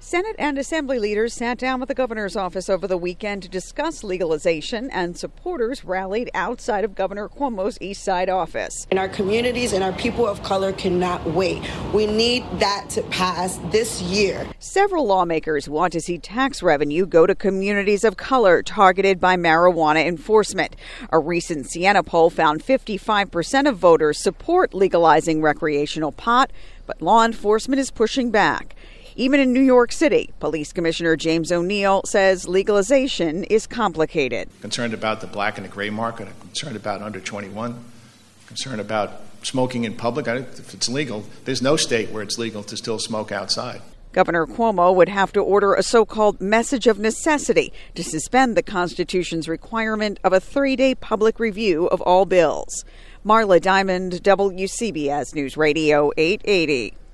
Senate and Assembly leaders sat down with the governor's office over the weekend to discuss legalization, and supporters rallied outside of Governor Cuomo's East Side office. And our communities and our people of color cannot wait. We need that to pass this year. Several lawmakers want to see tax revenue go to communities of color targeted by marijuana enforcement. A recent Siena poll found 55% of voters support legalizing recreational pot, but law enforcement is pushing back. Even in New York City, Police Commissioner James O'Neill says legalization is complicated. Concerned about the black and the gray market, concerned about under 21, concerned about smoking in public. If it's legal, there's no state where it's legal to still smoke outside. Governor Cuomo would have to order a so-called message of necessity to suspend the Constitution's requirement of a 3-day public review of all bills. Marla Diamond, WCBS News Radio 880.